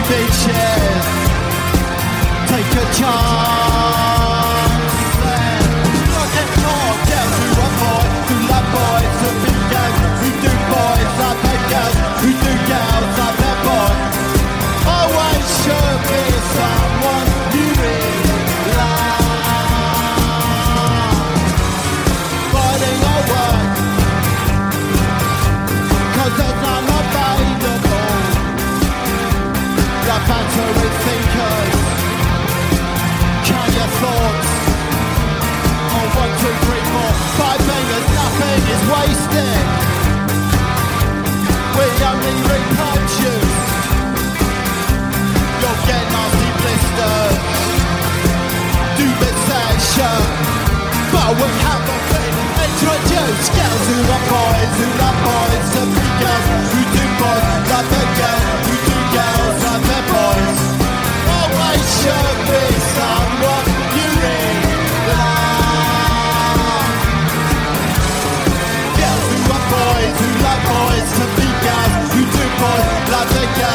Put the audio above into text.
beaches. Take a chance. Look at more girls who are boys, who love boys, who be girls, who do boys like their girls, who do girls like their boys. Always should be someone you really love. Finding your work, 'cause there's none available. The battery thinkers, count your thoughts. On 1, 2, 3, 4, 5 fingers, nothing is wasted. We only reproduce. You'll get nasty blisters. Do this section, but we haven't been introduced. Girls who love boys, who love boys, to be girls who do boys like their girls, who do girls like their boys. Always should be someone you really love. Girls who love boys, to be girls, who do boys like their girls.